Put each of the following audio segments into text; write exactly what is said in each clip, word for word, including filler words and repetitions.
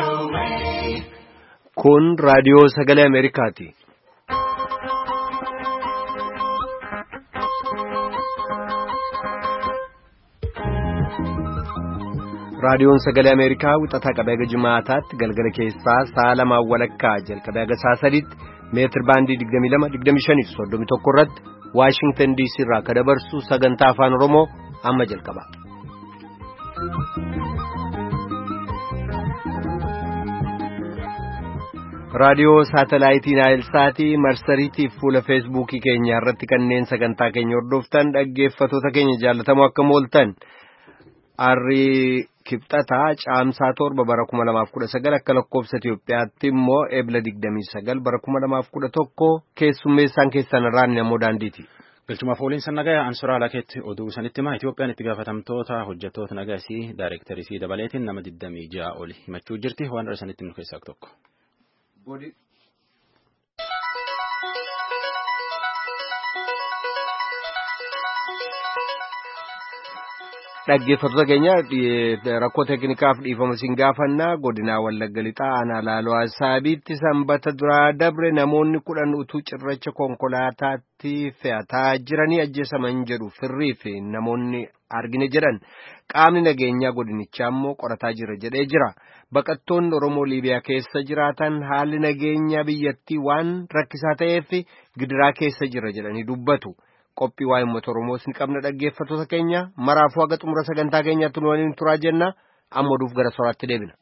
Kun raadiyoo sagalee Ameerikaati. Raadiyoon sagalee Ameerikaa wixataa qabee haga Jimaataatti galgala keessaa sa'a lamaan walakkaa jalqabee haga sa'a sadiitti meetir baandii digdamii lama digdamii shanii fi soddomii tokko irratti Waashingtan D C irraa akka dabarsu sagantaa afaan Oromoo amma jalqaba. Raadiyoo saatalaayitii Naayilsaatii marsariitii fi fuula feesbuukii keenya irratti kanneen sagantaa keenya hordoftan dhaggeeffatoota keenya jaallatamoo akka mooltan arrii kibxataa caamsaa torba bara kuma lamaaf kudha sagal akka lakkoofsa Itiyoophiyaatti immoo eebla digdamii sagal bara kuma lamaaf kudha tokko keessummeessaan keessan irraan namoo daandiiti. Galchumaaf ooliinsa nagaa Ansuraa Lakeetti oduu sanitti himaa Itiyoophiyaan itti gaafatamtoota hojjettoota nagaasii daayirektarii dabaleetiin nama digdamii ja'a oli himachuu jirti waan irra sanitti nu keessaa tokko. Dhaggeeffattoota keenya rakkoo teeknikaaf dhiifama siin gaafannaa godinaa Wallagga Lixaa aanaa Laaloo Asaabiitti sanbata duraa dabre namoonni kudhan utuu cirracha konkolaataatti fe'ataa jiranii ajjeesaman jedhu firrii fi namoonni argine jedhan qaamni nageenyaa godinichaa immoo qorataa jira jedhee jira. Baqattoonni Oromoo Liibiyaa keessa jiraatan haalli nageenyaa biyyattii waan rakkisaa ta'eef gidiraa keessa jira jedhanii dubbatu. Qophii waa'ee uummata Oromoo sin qabna dhaggeeffattoota keenya maraafuu haga xumura sagantaa keenyaatti nu waliin turaa jenna amma oduuf gara soraatti deebina.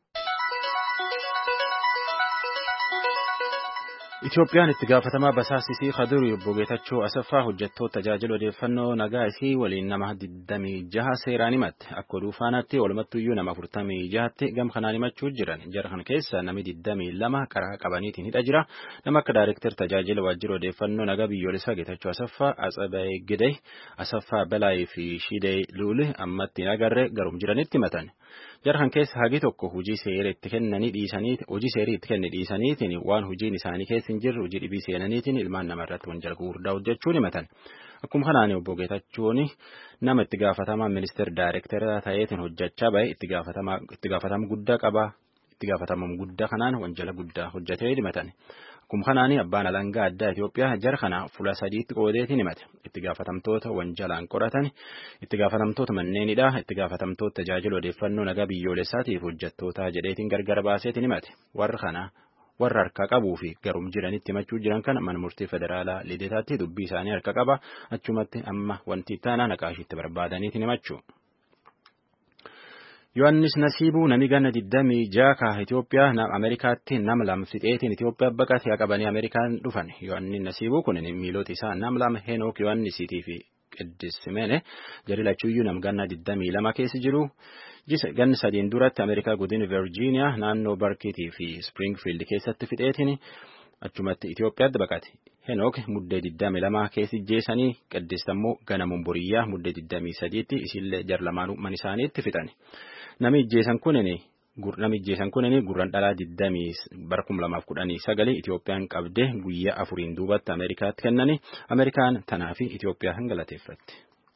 Itiyoophiyaan itti gaafatamaa basaasisii Khaduri obbo Geetachoo Asaffaa hojjettoota tajaajila odeeffannoo nagaa isii waliin nama digdamii jaha seeraan himatte akka oduu faanaatti walumattuyyuu nama afurtamii jahatti gam kanaan himachuu jiran jara kana keessa nami digdamii lama karaa qabaniitiin hidha jira nama akka daayirektar tajaajila waajjira odeeffannoo nagaa biyyoolessaa Geetachoo Asaffaa Atsabee Gidee Asaffaa Balaayii fi Shidee Luuli ammatti hin agarre garum jiranitti himatan. Jara kan keessa hagi tokko hojii seeraa itti kennanii dhiisanii hojii seeraa itti kenni dhiisaniitiin waan hojiin isaanii keessa hin jirre hojii dhibii seenaniitiin ilmaan namarratti wanjala gurguddaa hojjechuun himatan. Akkuma kanaan obbo Geetachoon nama itti gaafatamaa ministeera daayirektara ta'eetiin hojjechaa bahe itti gaafatamaa itti gaafatama guddaa qaba. Itti gaafatamum guddaa kanaan wanjala guddaa hojjetee himatan. Akkuma kanaan abbaan alangaa addaa Itiyoophiyaa jara kana fuula sadiitti qoodeetiin himate. Itti gaafatamtoota wanjalaan qoratan, itti gaafatamtoota manneenidha, itti gaafatamtoota tajaajila odeeffannoo nagaa biyyoolessaatiif hojjettoota jedheetiin gargar baaseetiin himate. Warra kana warra harka qabuu fi garum jiranitti himachuu jiran kana mana murtii federaalaa Lideetaatti dubbii isaanii harka qaba. Achumatti amma wanti taanaa naqaashiitti barbaadaniitiin himachuu. Yohaannis Nasiibuu nami ganna digdamii jaha Itiyoophiyaa nama Ameerikaatti nama lama fixeetiin Itiyoophiyaa baqatee qabanii Ameerikaan dhufan. Yohaannis Nasiibuu kun miilota isaa nama lama Henook Yohaannisiitii fi Qiddis Simene jari lachuuyyuu nam ganna digdamii lama keessa jiru. Jisa ganna sadiin duratti Ameerikaa godina Virgiiniyaa naannoo Barkiitii fi Springfield keessatti fixeetiin achumatti Itiyoophiyaatti baqate. Henook muddee digdamii lama keessa jeesanii Qiddis immoo ganamuun boriyyaa muddee digdamii sadiitti isillee jar lamaanuu man isaaniitti fixan. Nami ijjeesan kunini nami ijjeesan kunini gurran dhalaa digdamii bara kuma lamaaf kudhanii sagali Itiyoophiyaan qabdee guyyaa afuriin duubatti Ameerikaatti kennani Ameerikaan tanaa fi Itiyoophiyaa hangalateeffatti.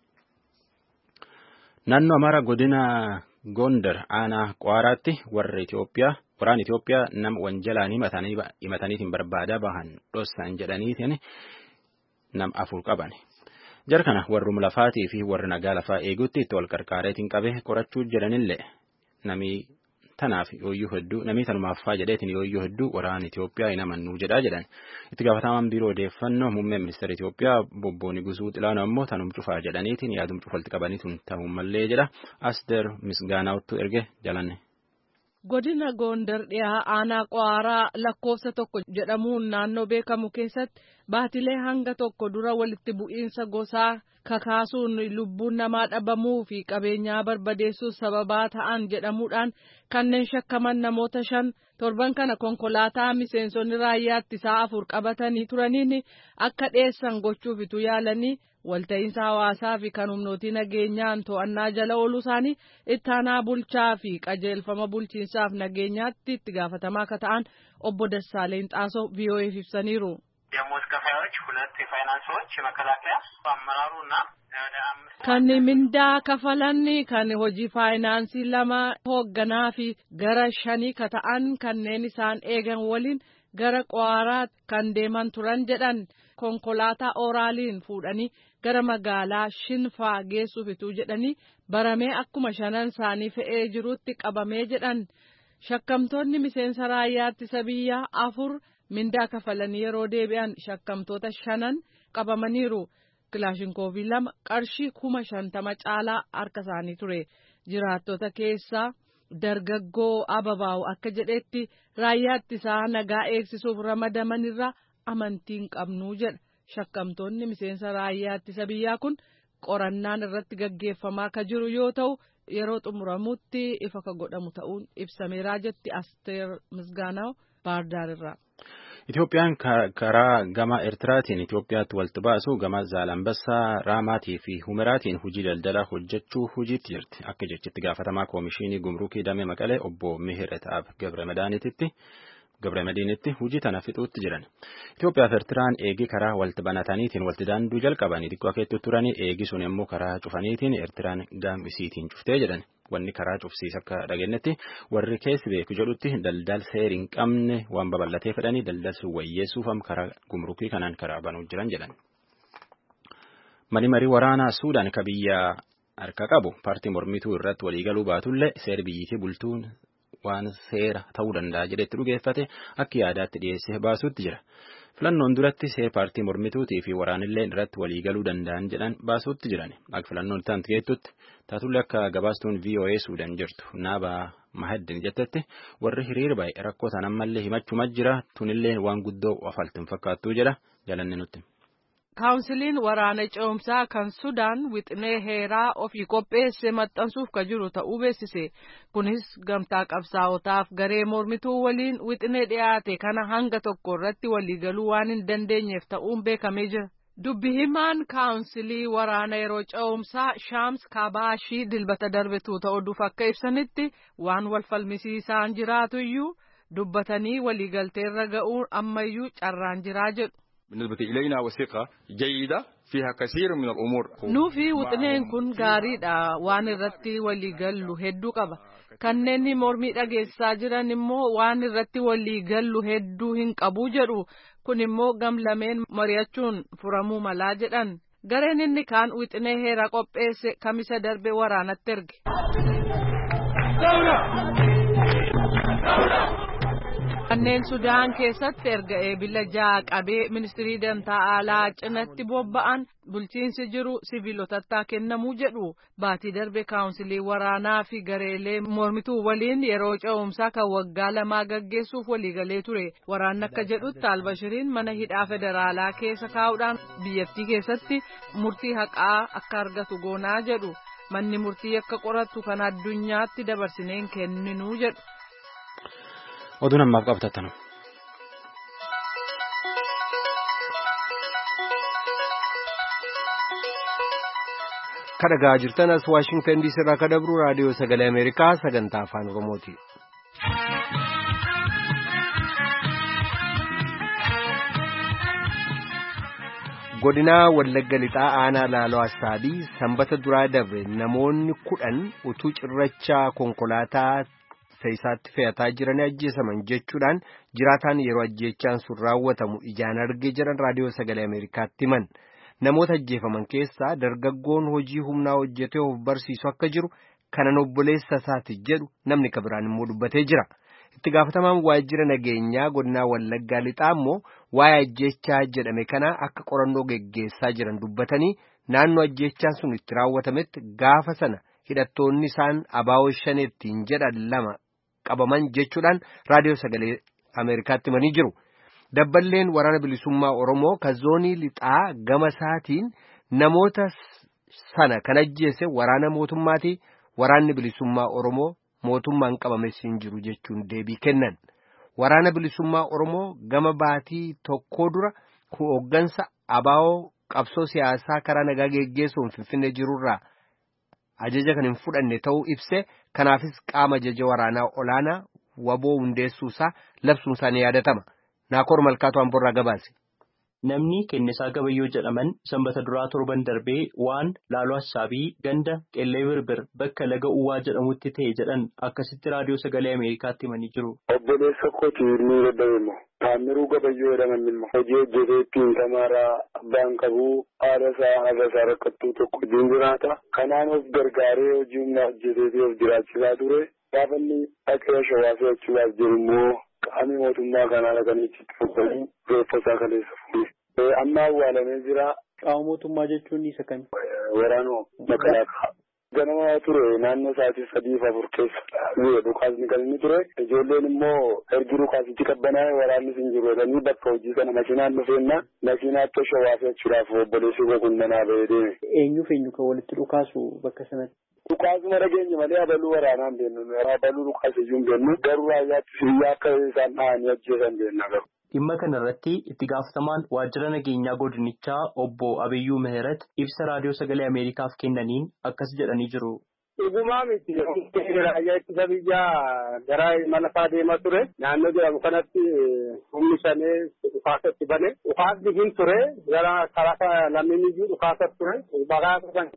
Naannoo Amaaraa godina Gondar aanaa Qaaraatti warra Itiyoophiyaa waraan Itiyoophiyaa nama wanjalaan himatanii himataniitiin barbaadaa bahan dhossan jedhaniitiin nam afur qaban. Jara kana warrum lafaatii fi warra nagaa lafaa eeguutti itti wal qarqaareetiin qabee qorachuu jedhanillee nami tanaaf yooyyuu hedduu namni tanumaaf faa jedheetiin yooyyuu hedduu waraana Itiyoophiyaa hin amannuu jedhaa jedhan. Itti gaafatamaan biiroo odeeffannoo muummee ministeera Itiyoophiyaa Bobbo Nigusuu Xilaanoo immoo tanum cufaa jedhaniitiin yaadum cufalti qabaniituun ta'uu mallee jedha. Asder Misgaanaawuttu erge jalanne. Godina Gondar dhiyaa aanaa Qaaraa lakkoofsa tokko jedhamuun naannoo beekamu keessatti baatilee hanga tokko dura walitti bu'iinsa gosaa kakaasuun lubbuun namaa dhabamuu fi qabeenyaa barbadeessuuf sababaa ta'an jedhamuudhaan kanneen shakkaman namoota shan torban kana konkolaataa miseensonni raayyaa ittisaa afur qabatanii turaniin akka dheessan gochuuf ituu yaalanii walta'iinsa hawaasaa fi kan humnootii nageenyaan to'annaa jala ooluu isaanii ittaanaa bulchaa fi qajeelfama bulchiinsaaf nageenyaatti itti gaafatamaa akka ta'an obbo Dassaaleen Xaasoo V O A'f ibsaniiru. የሞት ከፋዮች ሁለት የፋይናንሶች የመከላከያ አመራሩና Kan mindaa kafalanni kan hojii faayinaansii lama hoogganaa fi gara shanii ka ta'an kanneen isaan eegan waliin gara Qwaaraa kan deeman turan jedhan konkolaataa oraaliin fuudhanii gara magaalaa Shinfaa geessuufituu jedhanii baramee akkuma shanan isaanii fe'ee jirutti qabamee jedhan. Shakkamtoonni miseensa raayyaa ittisa biyyaa afur mindaa kafalanii yeroo deebi'an shakkamtoota shanan qabamaniiru. Kilaashinkoofii lama qarshii kuma shantama caalaa harka isaanii ture. Jiraattota keessaa dargaggoo Ababaa'u akka jedhetti raayyaa ittisaa nagaa eegsisuuf ramadaman irraa amantiin qabnuu jedha. Shakkamtoonni miseensa raayyaa ittisa biyyaa kun qorannaan irratti gaggeeffamaa ka jiru yoo ta'u yeroo xumuramutti ifa ka godhamu ta'uun ibsameeraa jetti Asteer Misgaanaw Baardaar irraa. Itoophiyaan karaa gama Eertiraatiin Itoophiyaatti walitti baasu gama Zaalambassaa, Raamaatii fi Humeraatiin hojii daldalaa hojjechuu hojiitti jirti. Akka jechitti gaafatamaa koomishinii gumrukii damee Maqalee obbo Mihirataab Gabramadaanitti Gabramadiinitti hojii tana fixuutti jiran. Itoophiyaa fi Eertiraan eegii karaa walitti banataniitiin walitti daanduu jalqabanii xiqqoo akeetti turanii eegii sun immoo karaa cufaniitiin Eertiraan gam isiitiin cuftee jedhan. Wanni karaa cufsiis akka dhageenyetti warri keessi beeku jedhutti daldal seer hin qabne waan babal'atee fedhanii daldal sun wayyeessuuf karaa gumrukii kanaan karaa banuu jiran jedhan. Mani marii waraanaa Suudaan ka biyya harka qabu paartii mormituu irratti waliigaluu baatullee seer biyyittii bultuun waan seera ta'uu danda'a jedhetti dhugeeffate akka yaadaatti dhiyeessee baasuutti jira. Filannoon duratti seer paartii mormituutii fi waraanillee irratti waliigaluu danda'an jedhan baasuutti jiran. Akka filannoon itti geettutti taatullee akka gabaastuun V O A Suudaan jirtu Naabaa Mahaddin jettetti warri hiriira baay'ee rakkoo ta'an ammallee himachuma jira tunillee waan guddoo afaltiin fakkaattuu jedha jalanne nutti. Kaawunsiliin waraana ce'umsaa kan Sudaan wixinee heeraa ofii qopheesse maxxansuuf ka jiru ta'uu beeksise. Kunis gamtaa qabsaa'otaaf garee mormituu waliin wixinee dhiyaate kana hanga tokko irratti waliigaluu waan hin dandeenyeef ta'uun beekamee jira. Dubbi himaan kaawunsilii waraana yeroo ce'umsaa Shaams Kabaashii dilbata darbetu ta'uuf akka ibsanitti waan wal falmisiisaan jiraatu iyyuu dubbatanii waliigalteerra ga'uun ammayyuu carraan jiraa jedhu. بالنسبة إلينا وثيقة جيدة فيها كثير من الأمور. نوفي وطنين كن غاريدا وان الرتي وليغلو هدو قبا kanneen mormii dhageessaa jiran immoo waan irratti walii gallu hedduu hin qabu jedhu kun immoo gamlameen mari'achuun furamuu malaa jedhan. Gareen inni kaan wixinee heera qopheesse kamisa darbe waraanatti erge. Kanneen Sudaan keessatti erga eebila ja'a qabee ministirii dantaa alaa cinatti bobba'an bulchiinsi jiru siviilotatti kennamuu jedhu. Baatii darbe kaawunsilii waraanaa fi gareelee mormituu waliin yeroo ce'umsaa kan waggaa lamaa gaggeessuuf waliigalee ture. Waraanni akka jedhutti Albashiriin mana hidhaa federaalaa keessa kaa'uudhaan biyyattii keessatti murtii haqaa akka argatu goonaa jedhu. Manni murtii akka qoratu kan addunyaatti dabarsineen kenninuu jedhu. Oduun ammaaf qabatattanu. Kadhagaa jirtan as Waashingtan diisii irraa kadabru raadiyoo sagalee Ameerikaa sagantaa afaan Oromooti. Godinaa Wallagga Lixaa aanaa Laaloo Assaabii sanbata duraa dabre namoonni kudhan utuu cirracha konkolaataa Seisaatti fe'ataa jiranii ajjeesaman jechuudhaan jiraataan yeroo ajjeechaan sun raawwatamu ijaan argee jiran raadiyoo sagalee Ameerikaatti himan. Namoota ajjeefaman keessaa dargaggoon hojii humnaa hojjetee of barsiisu akka jiru kanan obboleessa isaati jedhu namni kabiraan immoo dubbatee jira. Itti gaafatamaan waajjira nageenyaa godinaa Wallaggaa Lixaa immoo waa'ee ajjeechaa jedhame kana akka qorannoo geggeessaa jiran dubbatanii naannoo ajjeechaan sun itti raawwatametti gaafa sana hidhattoonni isaan abaawoo shaneettiin jedhan lama qabaman jechuudhaan raadiyoo sagalee Ameerikaatti himanii jiru. Dabballeen waraana bilisummaa Oromoo kan zoonii Lixaa gama isaatiin namoota sana kan ajjeese waraana mootummaati. Waraanni bilisummaa Oromoo mootummaan qabames hin jiru jechuun deebii kennan. Waraana bilisummaa Oromoo gama baatii tokkoo dura hooggansa abaawoo qabsoo siyaasaa karaa nagaa geggeessuun Finfinnee jirurraa ajaja kan hin fudhanne ta'uu ibse. Kanaafis qaama ajaja waraanaa olaanaa waboo hundeessuusaa labsuun isaanii yaadatama. Naakoor Malkaatu Amborraa gabaase. Namni Kennisaa Gabayyoo jedhaman sanbata duraa torban darbee waan Laaloo Assaabii ganda Qellee Birbir bakka laga Uwwaa jedhamutti ta'e jedhan akkasitti raadiyoo sagalee Ameerikaatti himanii jiru. Obboleessa kooti ni dadhabeemo. Taamiruu Gabayyoo jedhaman immoo hojii hojjeteettiin tamaaraa abbaan qabuu haadha isaa haadha isaa rakkattuu tokko wajjin jiraata. Kanaan of gargaaree hojii humnaa hojjeteetee of jiraachisaa ture. Gaafa inni dhaqee shawaa fe'achuudhaaf jiru immoo qaamni mootummaa kanaa dhaqanii itti fuudhanii reeffa isaa kaleessa fuudhe. Amma awwaalamee jira. Qaama mootummaa jechuun isa kami? Waraanoo makalaakaa. Ganama ture naannoo sa'aatii sadii fi afur keessa dhukaasni kan inni ture. Ijoolleen immoo ergi dhukaasichi qabbanaa'e waraannis hin jiru jedhanii bakka hojii sana makiinaan dhufeenna makiinaatti shawaa fe'achuudhaaf obboleessi koo kun manaa ba'ee deeme. Eenyuuf eenyu kan walitti dhukaasu bakka sanatti? Dhukaasuma dhageenya malee abaluu waraanaan beennu. Abaluu dhukaasiyyuu hin beennu. Garuu raayyaatti siyyaa akka isaan dhahanii ajjeesan beenna garuu. Dhimma kanarratti itti gaafatamaan waajjira nageenyaa godinichaa obbo Abiyyuu Mihirat ibsa raadiyoo sagalee Ameerikaaf kennaniin akkas jedhanii jiru. Dhugumaa miti raayyaa ittisa biyyaa gara imala isaa deemaa ture. Naannoo jedhamu kanatti humni shanee dhukaasatti bane. Dhukaasni hin ture gara karaa lammiin iyyuu dhukaasatti ture. Baqaasa kan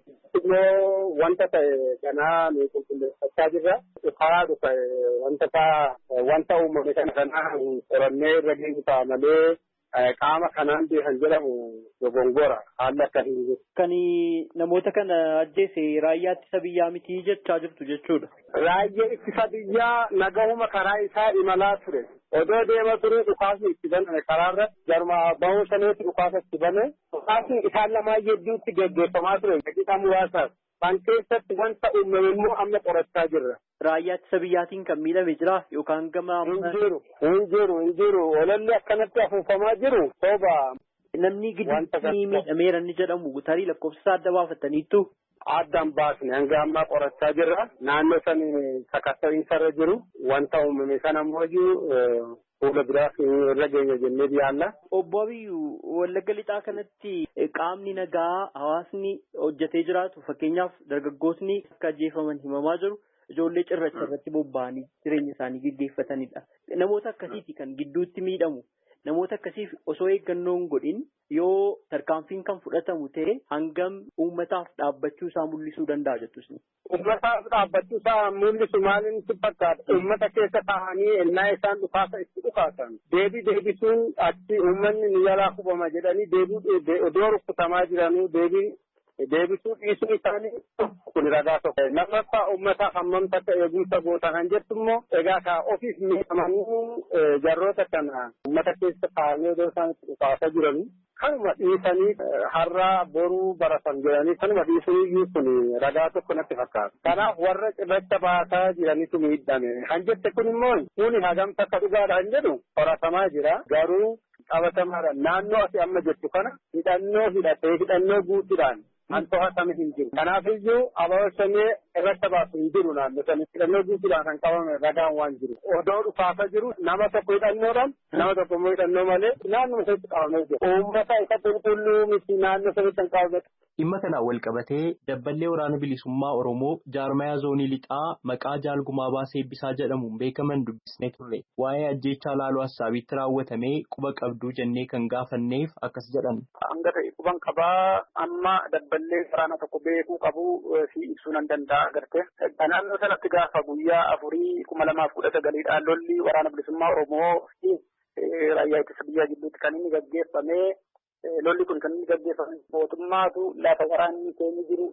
immoo wanta ta'e kanaa nu qulqulleeffachaa jirra. Karaa dhufa wanta ta'a wanta uumame kana kanaa qorannee irra geenyu ta'a malee qaama kanaan kan jedhamu dogongora haala akkasii jiru. Kan namoota kana ajjeese raayyaa ittisa biyyaa miti jechaa jirtu jechuudha. Raayyaa ittisa biyyaa nagahuma karaa isaa imalaa ture. Odoo deema ture dhukaasni itti baname karaarra jarma bahuu shaneetti dhukaasa itti bane. Dhukaasni isaan lamaa hedduutti gaggeeffamaa ture. Daqiiqaa muraasaaf. Kan keessatti wanta uumame immoo amma qorachaa jirra. Raayyaa ittisa biyyaatiin kan miidhame jira yookaan gama hin jiru hin jiru hin jiru olalli akkanatti afuufamaa jiru sooba. Namni gidduutti miidhameera inni jedhamu tarii lakkoofsa adda baafataniittu. Addaan baasne hanga ammaa qorachaa jirra. Naannoo sanii sakatta'iinsarra jiru wanta uumame sana immoo fuula biraaf irra geenya jennee yaalla. Obbo Abiyyuu Wallagga Lixaa kanatti qaamni nagaa hawaasni hojjetee jiraatu fakkeenyaaf dargaggootni akka ajjeefaman himamaa jiru. Ijoollee cirracha irratti bobba'anii jireenya isaanii gaggeeffatanidha. Namoota akkasiiti kan gidduutti miidhamu. Namoota akkasiif osoo eeggannoon godhin yoo tarkaanfiin kan fudhatamu ta'e hangam uummataaf dhaabbachuu isaa mul'isuu danda'a jettusni. Uummataaf dhaabbachuu isaa mul'isu maaliin si fakkaata? Uummata keessa taa'anii ennaa isaan dhukaasa itti dhukaasan. Deebii deebisuun achi uummanni ni jalaa kubama jedhanii deebii odoo rukkutamaa jiranuu deebii deebisuu dhiisuu isaanii kun ragaa tokko. Lammaffaa uummataaf hammam takka eegumsa goota kan jettu immoo egaa ka ofiif miidhamanii jarroota kana uummata keessa taa'anii odoo isaan itti dhukaasaa jiranii kanuma dhiisanii har'a boruu baratan jedhanii kanuma dhiisanii kun ragaa tokko natti fakkaata. Kanaaf warra cirracha baasaa jiranitu miidhame. Kan jette kun immoo kuni hagam takka dhugaadha kan jedhu qoratamaa jira. Garuu qabatamaadha. Naannoo ati amma jettu kana hidhannoo hidhatee hidhannoo guutuudhaan an to'atame hin jiru. Kanaaf iyyuu abaabashamee irratti baasu hin jiru naannoo sanii hidhannoo guutuudhaan kan qabame ragaan waan jiru. Odoo dhukaasa jiru nama tokko hidhannoodhaan nama tokko immoo hidhannoo malee naannoo sanitti qabamee jira. Uummata isa qulqulluu miti naannoo sanitti kan qabame. Dhimma kanaan wal qabatee dabballee waraana bilisummaa Oromoo jaarmayaa zoonii lixaa maqaa jaalgumaa baasee eebbisaa jedhamuun beekaman dubbisnee turre. Waa'ee ajjeechaa Laaloo Assaabiitti raawwatamee quba qabduu jennee kan gaafanneef akkas jedhan. Hanga ta'e quban qabaa amma dabballee waraana tokko beekuu qabu si ibsuu nan danda'a garte. Naannoo sanatti gaafa guyyaa afurii kuma lamaaf kudha sagaliidhaan lolli waraana bilisummaa Oromoo raayyaa ittisa biyyaa gidduutti kan inni gaggeeffamee lolli kun kan inni gaggeeffame mootummaatu lafa waraanni keenya jiru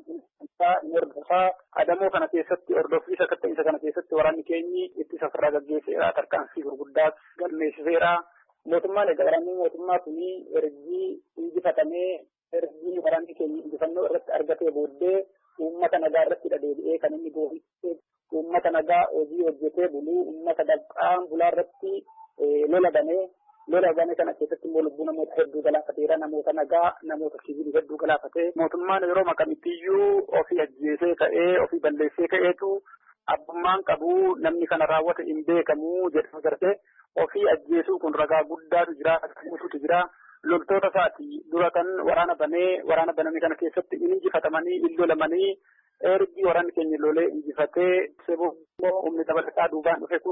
hordofaa adamoo kana keessatti hordofii sakatta'insa kana keessatti waraanni keenyi ittisa ofirraa gaggeesseera tarkaanfii gurguddaas galmeessiseera. Mootummaan egaa waraanni mootummaa kuni ergii injifatamee ergii waraanni keenya injifannoo irratti argatee booddee uummata nagaa irratti deebi'ee kan inni boofisee uummata nagaa hojii hojjetee buluu uummata dabqaan bulaa irratti lola banee lola banee kana keessatti immoo lubbuu namoota hedduu galaafateera. Namoota nagaa namoota siviilii hedduu galaafatee mootummaan yeroo makamittiyyuu ofii ajjeesee ka'ee ofii balleessee ka'eetu abbummaan qabu namni kana raawwate hin beekamu jedhama gartee ofii ajjeesuu kun ragaa guddaatu jira guutuutu jira. Loltoota isaati dura kan waraana banee waraana baname kana keessatti injifatamanii illolamanii ergi waraanni keenya lolee injifatee seboo humni dabalataa duubaan dhufe kun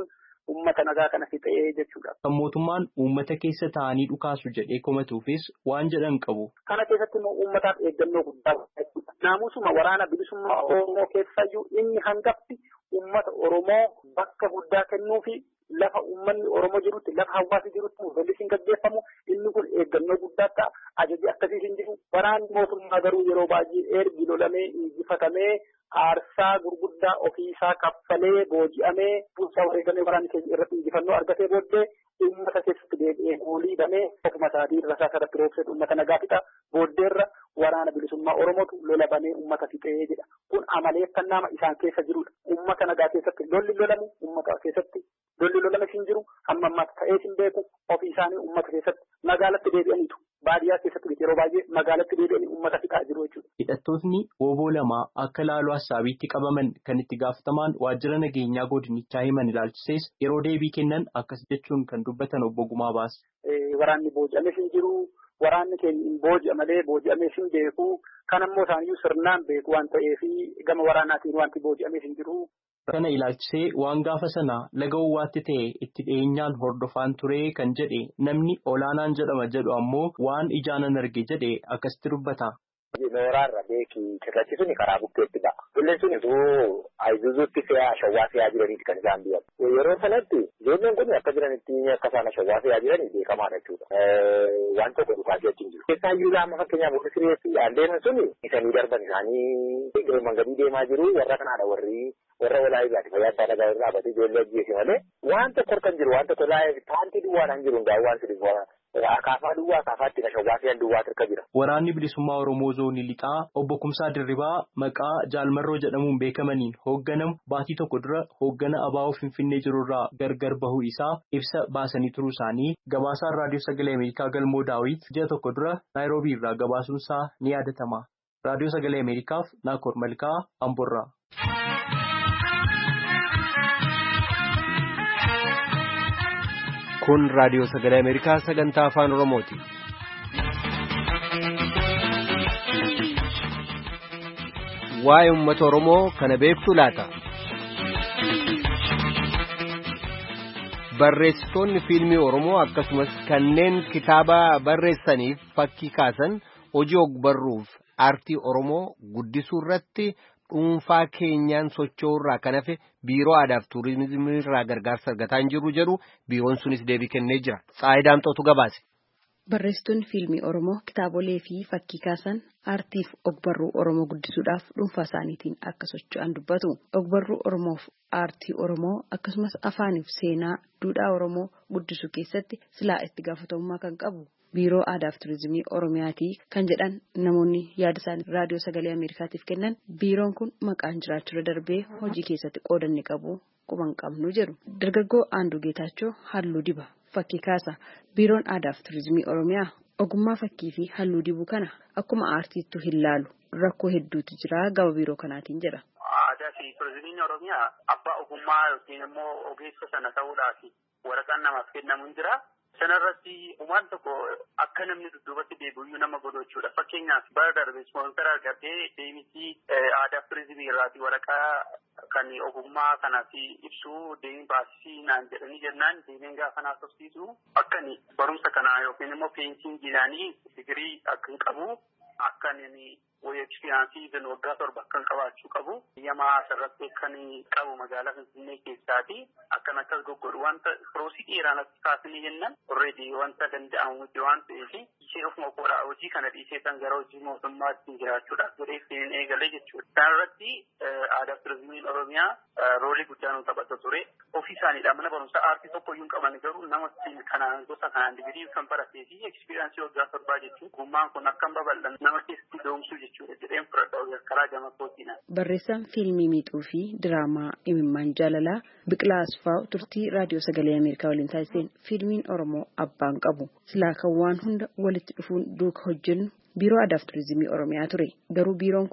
uummata nagaa kana fixee jechuudha. Kan mootummaan uummata keessa taa'anii dhukaasu jedhee komatuufis waan jedhan qabu. Kana keessatti immoo uummataaf eeggannoo guddaa jechuudha. Naamusuma waraana bilisummaa Oromoo keessayyuu inni hangafti uummata Oromoo bakka guddaa kennuu fi lafa uummanni Oromoo jirutti lafa hawaasi jirutti mul'isiin gaggeeffamu inni kun eeggannoo guddaa ta'a. Ajaji akkasii hin jiru. Waraanni mootummaa garuu yeroo baay'ee ergi lolamee injifatamee aarsaa gurguddaa ofiisaa kaffalee booji'amee bulchaa wareegamee waraanni keenya irratti injifannoo argatee booddee uummata keessatti deebi'ee goolii banee ofuma isaatii irra isaa irratti roobsee uummata nagaa fixa booddeerra waraana bilisummaa Oromootu lola banee uummata fixee jedha. Kun amaleeffannaa isaan keessa jirudha. Uummata nagaa keessatti lolli lolamu uummata keessatti lolli lolame hin jiru hamma ammaatti ta'ee hin beeku ofii isaanii uummata keessatti magaalatti deebi'aniitu. Baadiyyaa keessatti yeroo baay'ee magaalatti deebi'anii uummata fixaa jiru jechuudha. Hidhattootni wooboo lama akka laaloo Assaabiitti qabaman kan itti gaafatamaan waajjira nageenyaa godinichaa himan ilaalchisees yeroo deebii kennan akkas jechuun kan dubbatan obbo Gumaa Baas. Waraanni booji'amee hin jiru. Waraanni keenya hin booji'a malee booji'amee hin beeku. Kan ammoo isaaniyyuu sirnaan beeku waan ta'eef gama waraanaatiin wanti booji'amee hin jiru. Kana ilaalchisee waan gaafa sana laga Owwaatti ta'e itti dhiyeenyaan hordofaan ture kan jedhe namni olaanaan jedhama jedhu ammoo waan ijaanan arge jedhe akkasitti dubbata. Nooraarra beekii cirrachi suni karaa bukkeetti ba'a. Qilleensi suni osoo Ayisuuzuutti fe'aa shawwaa fe'aa jiraniiti kan isaan bi'an. Yeroo sanatti ijoolleen kun akka jiranitti akka isaan shawwaa fe'aa jiranii beekamaadha jechuudha. Waan tokko dhukaasii achiin jiru. Keessaa iyyuu laama fakkeenyaaf warri sireessi deeman suni isanii darban isaanii mangadii deemaa jiru warra kanaadha warri warra walaayizaati fayyaa adda addaa irraa dhaabbatee ijoollee ajjeese malee waan tokko kan jiru waan tokko taantii duwwaadhaan jiru gaa waan sidiif akaafaa duwwaa akaafaatti na shawwaa fe'an duwwaa tirka jira. Waraanni bilisummaa Oromoo zoonii lixaa obbo Kumsaa Dirribaa maqaa Jaalmarroo jedhamuun beekamaniin hoogganamu baatii tokko dura hooggana Abaa'oo Finfinnee jirurraa gargar bahuu isaa ibsa baasanii turuu isaanii gabaasaan raadiyoo sagalee Ameerikaa Galmoo Daawit ji'a tokko dura Naayiroobii irraa gabaasuunsaa ni yaadatama. Raadiyoo sagalee Ameerikaaf Naakoor Malkaa Amborraa. Kun raadiyoo sagalee Ameerikaa sagantaa afaan Oromooti. Waa'ee uummata Oromoo kana beektu laata? Barreessitoonni fiilmii Oromoo akkasumas kanneen kitaaba barreessaniif fakkii kaasan hojii ogbarruuf aartii Oromoo guddisuu irratti dhuunfaa keenyaan socho'urraa kan hafe biiroo aadaaf tuurizimii irraa gargaarsa argataa hin jiru jedhu biiroon sunis deebii kennee jira. Tsaayidaam Xootu gabaase. Barreessitoonni fiilmii Oromoo kitaabolee fi fakkii kaasan aartiif ogbarruu Oromoo guddisuudhaaf dhuunfaa isaaniitiin akka socho'an dubbatu. Ogbarruu Oromoof aartii Oromoo akkasumas afaaniif seenaa duudhaa Oromoo guddisuu keessatti silaa itti gaafatamummaa kan qabu biiroo aadaaf tuurizimii Oromiyaatii kan jedhan namoonni yaada isaanii raadiyoo sagalee Ameerikaatiif kennan biiroon kun maqaan jiraachuu darbee hojii keessatti qoodanni qabu quban qabnu jedhu. Dargaggoo Aanduu Geetaachoo halluu diba fakkii kaasa. Biiroon aadaaf tuurizimii Oromiyaa ogummaa fakkii fi halluu dibuu kana akkuma aartiittu hin laalu rakkoo hedduutu jira gama biiroo kanaatiin jedha. Aadaa fi tuurizimiin Oromiyaa abbaa ogummaa yookiin immoo ogeessa sana ta'uudhaaf waraqaan namaaf kennamu hin jira. Sanarratti uumaan tokko akka namni dudduubatti deebi'u nama godhu jechuudha. Fakkeenyaaf bara darbe ispoonsara argatee deemisii aadaa tuurizimii irraati waraqaa kan ogummaa kanaaf ibsuu deemee baasisii naan jedhanii jennaan deemeen gaafa naaf tofsiisu akkan barumsa kanaa yookiin immoo peensiingiidhaanii digirii akka hin qabu akkan wayii ekspiriyaansii dan waggaa torba kan qabaachuu qabu yamaa asirratti kan qabu magaalaa Finfinnee keessaati akkan akkas goggodhu wanta firoosii dheeraan as kaasanii jennan already wanta danda'amu miti waan ta'eef ishee ofuma koodhaa hojii kana dhiisee kan gara hojii mootummaatti jiraachuudhaaf godhee seenin eegalee jechuudha. Kanarratti aadaa tuurizimiin Oromiyaa roolii guddaa nu taphata ture. Ofii isaaniidha mana barumsaa aartii tokko iyyuu hin qaban garuu nama kanaan gosa kanaan digirii kan baratee fi ekspiriyaansii waggaa torbaa jechuun gummaan kun akka hin babal'an nama keessatti doomsuu jechuudha. Barreessaan fiilmii miixuu fi diraamaa imimmaan jaalalaa Biqilaa Asfaaw turtii raadiyoo sagalee Ameerikaa waliin taasiseen fiilmiin Oromoo abbaan qabu silaa kan waan hunda walitti dhufuun duuka hojjennu biiroo aadaaf tuurizimii Oromiyaa ture. Garuu biiroon kun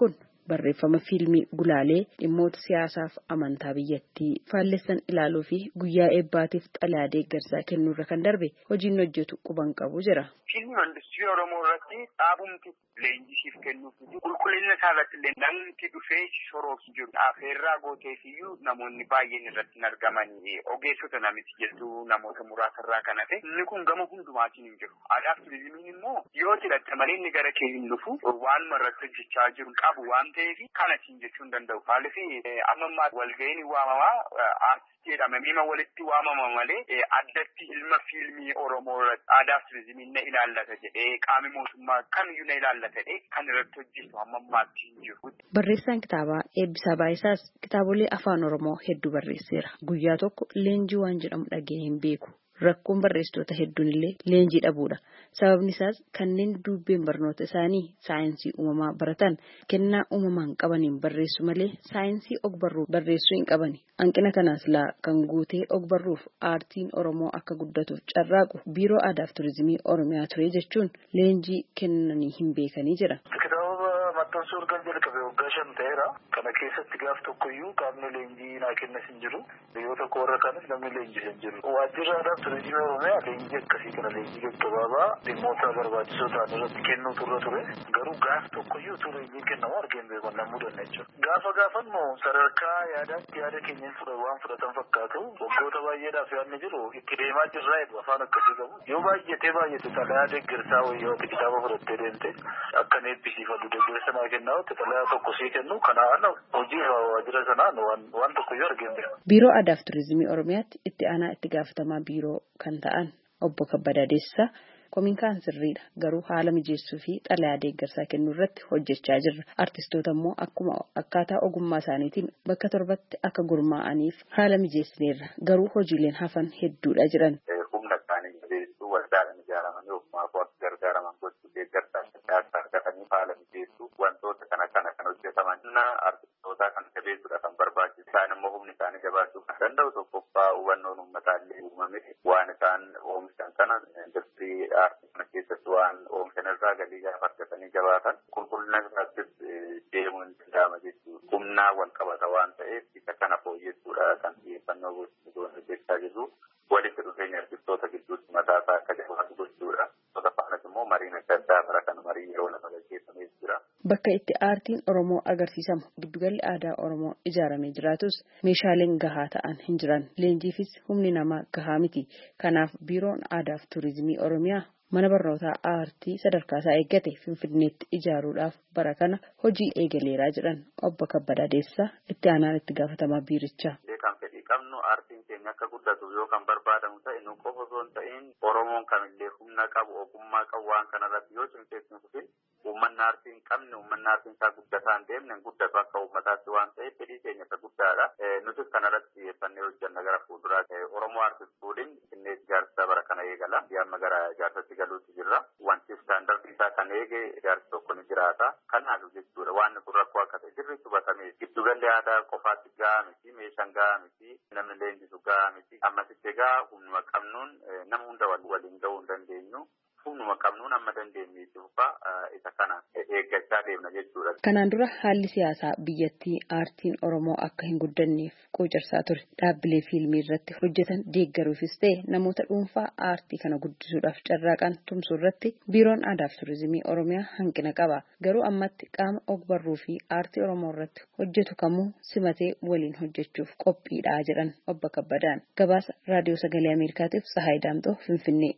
barreeffama fiilmii gulaalee dhimmoota siyaasaaf amantaa biyyattii faallessan ilaaluu fi guyyaa eebbaatiif xalayaa deeggarsaa kennuurra kan darbe hojiin hojjetu quban qabu jira. Fiilmii industirii Oromoo irratti dhaabumti leenjisiif kennuuf qulqullina isaa irratti illee namni dhufee soroof jiru. Afeerraa gooteefiyyuu namoonni baay'een irratti hin argamanii ogeessota namitti jettu namoota muraasarraa kan hafe inni kun gama hundumaatiin hin jiru. Aadaaf turizimiin immoo yoo jedhatte malee inni gara kee hin dhufu waan irratti hojjechaa jiru qabu waan ta'eef kanatiin jechuu hin danda'u. Maaliif amma ammaa walga'iin waamamaa aartistii jedhamee walitti waamama malee addatti ilma fiilmii Oromoo irratti aadaaf turizimiin na ilaallata jedhee qaami mootummaa kamiyyuu na ilaallata jedhee kan irratti hojjetu amma ammaatti hin jiru. Barreessaan kitaabaa Eebbisaa Baayisaas kitaabolee afaan Oromoo hedduu barreesseera. Guyyaa tokko leenjii waan jedhamu dhagee hin beeku. Rakkoon barreessitoota hedduun illee leenjii dhabuudha. Sababni isaas kanneen dubbeen barnoota isaanii saayinsii uumamaa baratan kennaa uumamaan qabaniin barreessu malee saayinsii ogbarruu barreessuu hin qabani. Hanqina kanaas laa kan guutee ogbarruuf aartiin Oromoo akka guddatuuf carraaqu biiroo aadaaf turizimii Oromiyaa ture jechuun leenjii kennanii hin beekanii jira. Maxxansuun kan jalqabe waggaa shan ta'eera. Kana keessatti gaaf tokkoyyuu qaamni leenjii naa kennas hin jiru. Yoo tokko warra kanis namni leenjis hin jiru. Waajjirri aadaa turizimii Oromiyaa leenjii akkasii kana leenjii gaggabaabaa dhimmoota barbaachisoo ta'an irratti kennuu turre ture. Garuu gaaf tokkoyyuu ture leenjii kennamu argeen beekon namuu danna jechuudha. Gaafa gaafannu sadarkaa yaadaatti yaada keenya fudha waan fudhatan fakkaatu waggoota baay'eedhaaf yaadni jiru itti deemaa jirraa jedhu afaan akkasii qabu. Yoo baay'atee baay'ate xalayaa deeggarsaa wayyaa kitaaba fudhattee deemte akka eebbisiifadhu deeggarsa sanaa kennaa xalayaa tokko sii kennu kanaan hojii waajjira sanaan waan tokkoyyuu argeen. Biiroo Aadaaf Turizimii Oromiyaatti itti aanaa itti gaafatamaa biiroo kan ta'an obbo Kabbadaa Deessisaa kominkaan sirriidha garuu haala mijeessuu fi xalayaa deeggarsaa kennuu irratti hojjechaa jirra. Artistoota immoo akkuma akkaataa ogummaa isaaniitiin bakka torbatti akka gurmaa'aniif haala mijeessineerra garuu hojiileen hafan hedduudha jiran. Humna isaanii jabeessuu waldaadhaan ijaaramanii ofumaaf akka gargaaraman gochuu deeggarsaa argatanii haala mijeessuu wantoota kana kana kan hojjetaman artistoota kan jabeessuudha kan barbaachisu isaan immoo humni isaanii jabaachuu kan danda'u tokkoffaa hubannoon uummataa illee uumame waan isaan oomishan kana industirii aartii kana keessatti waan oomishan irraa galii gaafa argatanii jabaatan qulqullina isaattis deemuu hin danda'ama jechuudha. Humnaa wal qabata waan ta'eef isa kana fooyyessuudha kan xiyyeeffannoo gochuun hojjechaa jirru walitti dhufeenya artistoota gidduutti mataa isaa akka jabaatu gochuudha. Tota faanas immoo mariin adda addaa bara kan marii yeroo lafa gaggeeffamee jira. Bakka itti aartiin Oromoo agarsiisamu giddugalli aadaa Oromoo ijaaramee jiraatus meeshaaleen gahaa ta'an hin jiran. Leenjiifis humni namaa gahaa miti. Kanaaf biiroon aadaaf turizimii Oromiyaa mana barnootaa aartii sadarkaa isaa eeggate Finfinneetti ijaaruudhaaf bara kana hojii eegaleeraa jedhan obbo Kabbadaa Deessisaa itti aanaan itti gaafatamaa biirichaa. Kan fedhii qabnu aartiin keenya akka guddatu yoo kan barbaadamu ta'e nu qofa osoo hin ta'in Oromoon kamillee humna qabu ogummaa qabu waan kanarratti yoo cimseessu dhufin uummanni aartii hin qabne uummanni aartiin isaa guddataa hin deemne guddatu akka uummataatti waan ta'eef fedhii keenya isa guddaadha. Nutis kanarratti xiyyeeffannee hojjanna gara fuulduraa Oromoo aartii fuudhin innee ijaarsa bara kana eegala. Amma gara ijaarsatti galuutti jirra. Wanti istaandardii isaa kan eege ijaarsi tokko ni jiraata. Kanaaf jechuudha waan kun rakkoo akka ta'e sirriitti hubatamee giddugalli aadaa qofaatti gahaa miti meeshaan gahaa miti namni leenjisu gahaa miti ammasitti egaa humnuma qabnuun nama hunda waliin gahuu hin dandeenyu. Humnuma qabnuun amma dandeenyeetti fufaa isa kana eeggachaa deemna jechuudha. Kanaan dura haalli siyaasaa biyyattii aartiin Oromoo akka hin guddanneef quucarsaa ture. Dhaabbilee fiilmii irratti hojjetan deeggaruufis ta'e namoota dhuunfaa aartii kana guddisuudhaaf carraaqan tumsuu irratti biiroon aadaaf turizimii Oromiyaa hanqina qaba. Garuu ammatti qaama ogbarruu fi aartii Oromoo irratti hojjetu kamuu simatee waliin hojjechuuf qophiidha jedhan obbo Kabbadaan. Gabaasa Raadiyoo Sagalee Ameerikaatiif Tsahaay Daamxoo Finfinnee.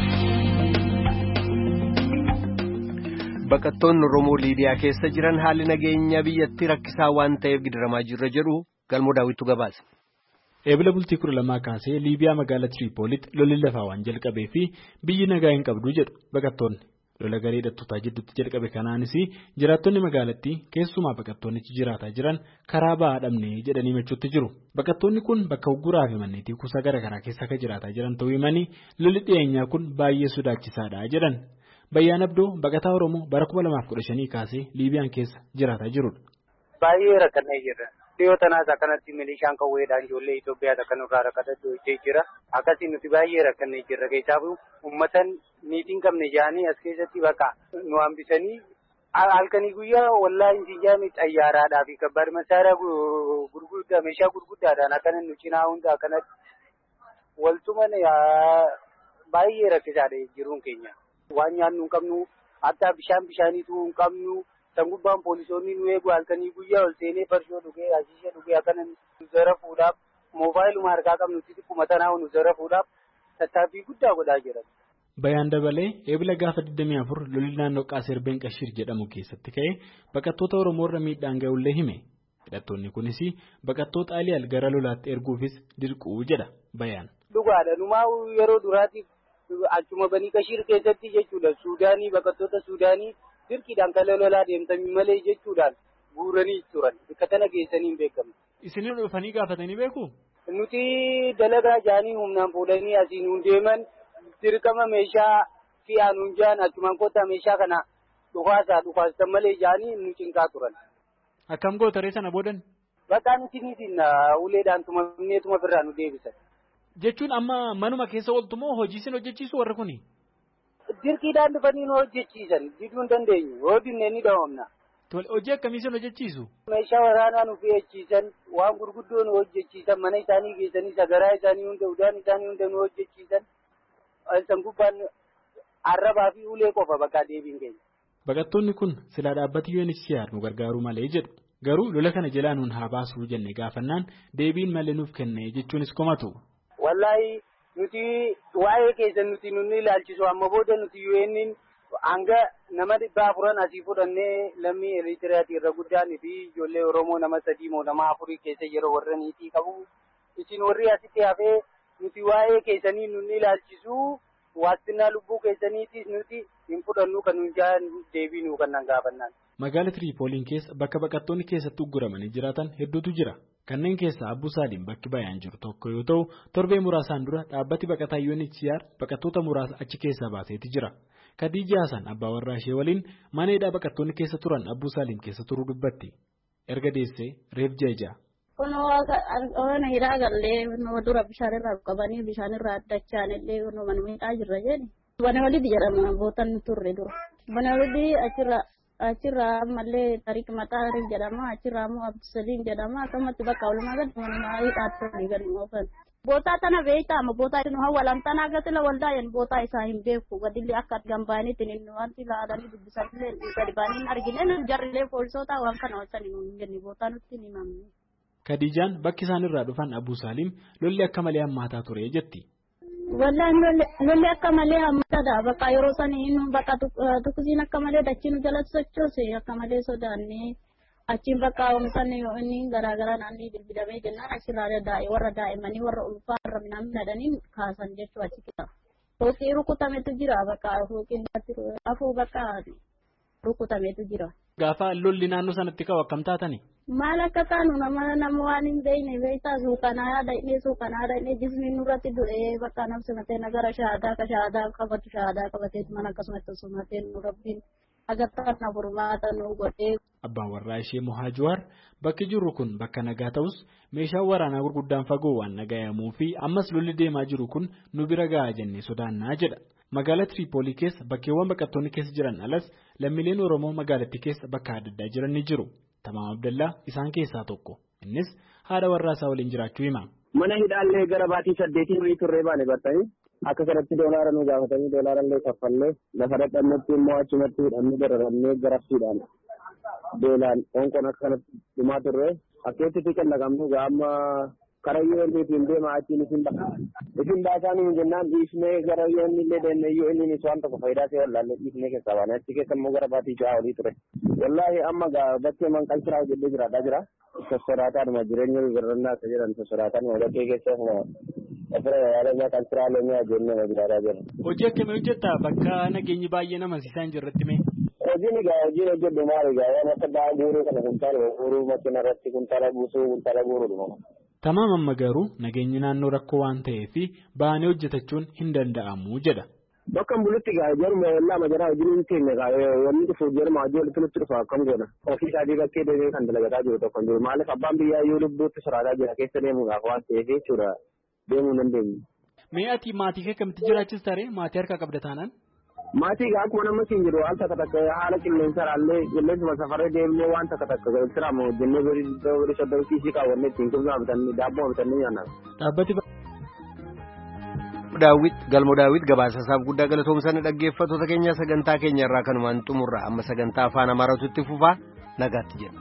Baqattoonni Oromoo Liibiyaa keessa jiran haalli nageenya biyyattii rakkisaa waan ta'eef gidiramaa jirra jedhu galmoo daawwitu gabaasa. Eebila bultii kudha lamaa kaasee Liibiyaa magaalaa Tiriipoolitti lolli lafaa waan jalqabee fi biyyi nagaa hin qabdu jedhu baqattoonni. Lola garee hidhattootaa jidduutti jalqabe kanaanis jiraattonni magaalattii keessumaa baqattoonnichi jiraataa jiran karaa ba'aa dhabnee jedhanii machuutti jiru. Baqattoonni kun bakka ugguraa fi manneetii kuusaa garaa garaa keessa akka jiraataa jiran ta'uu himanii lolli dhiyeenyaa kun baay'ee sodaachisaadha jedhan. Bayyaan Abdoo baqataa Oromoo bara kuma lamaaf kudha shanii kaasee Liibiyaan keessa jiraataa jirudha. Baay'ee rakkannee jirra. Dhiyoo tanaas akkanatti milishaan qawweedhaan ijoollee Itoophiyaa akka nurraa rakkatatti hojjee jira. Akkasii nuti baay'ee rakkannee jirra. Keessaafu uummatan niitiin qabne jaanii as keessatti bakka nu hambisanii halkanii guyyaa wallaahi sijaami xayyaaraadhaa fi kabbaad masaaraa gurguddaa meeshaa gurguddaadhaan akkana nu cinaa hunda akkanatti waltuman baay'ee rakkisaadha jiruun keenya. Waan nyaannu hin qabnu hatta bishaan bishaaniitu hin qabnu san gubbaan poolisoonni nu eegu halkanii guyyaa ol seenee farshoo dhugee ashiisha dhugee akkana nu zarafuudhaaf moobaayiluma harkaa qabnutti xiqquma tanaa nu zarafuudhaaf tattaaffii guddaa godhaa jiran. Bayaan dabalee eebila gaafa digdamii afur lolli naannoo Qaaser Benqashir jedhamu keessatti ka'ee baqattoota Oromoo irra miidhaan ga'ullee hime. Hidhattoonni kunis baqattoota Aliyaal gara lolaatti erguufis dirquu jedha bayaan. Dhugaadha numaa yeroo duraatiif achuma Banii Qashir keessatti jechuudha Suudaanii baqattoota Suudaanii dirqiidhaan kan lolaa deemtanii malee jechuudhaan guuranii turan bakka tana geessanii hin beekamu. Isin dhufanii gaafatanii beeku? Nuti dalagaa jaanii humnaan fuudhanii asiin hun deeman. Dirqama meeshaa fi aanuun jaan achumaan kottaa meeshaa kana dhukaasaa dhukaasatan malee jaanii nu cinqaa turan. Akkam gootaree sana boodan? Bakka nuti niitiin uleedhaan tumamneetuma birraa nu deebisan. Jechuun amma manuma keessa ooltu moo hojii isin hojjechiisu warri kuni? Dirqiidhaan dhufanii nu hojjechiisan diduu hin dandeenyu yoo dinnee ni dhawamna. Hojii akkamii isin hojjechiisu? Meeshaa waraanaa nu fe'achiisan waan gurguddoo nu hojjechiisan mana isaanii geessanii sagaraa isaanii hunda udaan isaanii hunda nu hojjechiisan. San gubbaan arrabaa fi ulee qofa bakka deebiin keenya. Baqattoonni kun silaa dhaabbati U N H C R nu gargaaruu malee jedhu. Garuu lola kana jalaa nuun haa baasuu jenne gaafannaan deebiin malee nuuf kenne jechuunis komatu. Wallaahi nuti waa'ee keessa nuti nunni ilaalchisu amma booda nuti U N hanga nama dhibba afuran asii fudhannee lammii Eritiriyaati irra guddaan fi ijoollee Oromoo nama sadii moo nama afurii keessa yeroo warra niitii qabu. Isin warri asitti hafee nuti waa'ee keessanii nunni ilaalchisu waastinaa lubbuu keessaniitis nuti hin fudhannu kan nuti deebinu kan nan gaafannaan. Magaalaa Tiriipooliin keessa bakka baqattoonni keessatti ugguramanii jiraatan hedduutu jira. Kanneen keessaa Abbuu Saaliin bakki bayaan jiru tokko yoo ta'u torbee muraasaan dura dhaabbati baqataa U N H C R baqattoota muraasa achi keessaa baaseeti jira. Khadija Hassan abbaa warraa ishee waliin mana hidhaa baqattoonni keessa turan Abbuu Saaliin keessa turuu dubbatti. Erga deessee reef jeeja. Kun waan hidhaa gallee dura bishaan irraa qabanii bishaan irraa addachaan illee mana miidhaa jirra jedhe. Mana walitti jedhama bootan turre dura. Mana walitti achirraa achirraa ammallee Tariq Maxaarii jedhama achirraa immoo Abdusaliin jedhama akkasumatti bakka walumaa gadi mana hidhaa turre gadi oofan. Bootaa tana beektaama bootaa nu hawwalan tana agarsiisa waldaa'een bootaa isaa hin beeku gadillee akka argan baaniitiin inni wanti ilaalanii dubbisanillee gadi baanii argine jarrilee poolisoota waan kana hojjetan hin jenne bootaa nutti hin himamne. Khadijaan bakki isaan irraa dhufan Abbuu Saaliim lolli akka malee hammaataa ture jetti. Wallaan lolli akka malee hammaataadha bakka yeroo sanii nu bakka tukkisiin akka malee dachiin jalatti sochoose akka malee sodaannee achiin bakka oomishan inni garaagaraa naannii bilbilamee jennaan achirraa daa'e warra daa'imanii warra ulfaa warra midhaan midhaanii kaasan jechuu achi keessa. Fooqii rukutametu jira bakka fooqiin afuu bakka rukutametu jira. Gaafa lolli naannoo sanatti ka'u akkam taatani? Maal akka taanu nama nama waan hin beekne beektaa suukanaa yaada inni suukanaa yaada inni jismi nurratti du'ee bakka namsi matee nagara shaadaa ka shaadaa qabatu shaadaa qabatee mana akkasumatti osoo nu rabbiin agartaan na furmaata nu godhee. Abbaan warraa ishee Muhaajiwaar bakki jirru kun bakka nagaa ta'us meeshaan waraanaa gurguddaan fagoo waan nagayamuu fi ammas lolli deemaa jiru kun nu bira gahaa jennee sodaannaa jedha. Magaalaa Tiriipoolii keessa bakkeewwan baqattoonni keessa jiran alas lammiileen Oromoo magaalattii keessa bakka adda addaa jiran ni jiru. Tamaam Abdallaa isaan keessaa tokko. Innis haadha warraa isaa waliin jiraachuu hima. Mana hidhaallee gara baatii saddeetii wayii turree baane bartanii akka kanatti doolaara nu gaafatanii doolaara illee kaffallee lafa dhadhannetti immoo achumatti hidhannee dararannee garafsiidhaan beelaan onkoon akka kanatti dhumaa turree akkeetti fi qallaqamnu gaama karayyoo illee deemaa achiin isin ba'a. Isin baasaanii hin jennaan dhiisnee gara yoo inni illee deemnee yoo inni waan tokko faayidaa ta'e wallaallee dhiisnee keessaa baane achi keessa immoo gara baatii ja'a olii ture. Wallaahi amma bakkee manqalchiraa hojjetee jiraataa jira. Sossoraataadhuma jireenya birrannaa akka jedhan sossoraataan bakkee keessa ofirra yaalannaa qalchiraa leenyaa jennee jiraataa jira. Hojii akkamii hojjetta bakka nageenyi baay'ee nama siisaan jirratti mee? Hojiin egaa hojiin hojjedhu maal egaa waan akka ba'aa guuruu kana kuntaala guuruu makiina irratti kuntaala buusuu kuntaala guuruudha. Tamaam amma garuu nageenyi naannoo rakkoo waan ta'eef ba'anii hojjetachuun hin danda'amu jedha. Bakka bulutti gaa jaruma wallaa majaraa hojiin keenya gaa wanni dhufu jaruma hojii walitti nutti dhufa akkam godha. Ofii isaatii bakkee deemee kan dalagataa jiru tokko jiru maaliif abbaan biyyaa yoo lubbuutti soraataa jira keessa deemuudhaaf waan ta'eef jechuudha deemuu dandeenyu. Mee ati maatii kee akkamitti jiraachis taree maatii harkaa qabda taanaan? Maatii akkuma nama siin jiru waan takka takka haala qilleensa raallee qilleensuma safaree deemnee waan takka takka siraamu jennee birii soddoma kiisii kaawwannee ittiin kubsaa bitannee daabboo bitannee nyaanna. Dhaabbati Daawit Galmo Daawit gabaasasaaf guddaa galatoomsanii dhaggeeffattoota keenya sagantaa keenya irraa kanumaan xumurra amma sagantaa afaan Amaaraatti fufaa nagaatti jenna.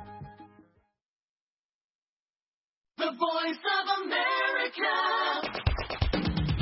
The Voice of America.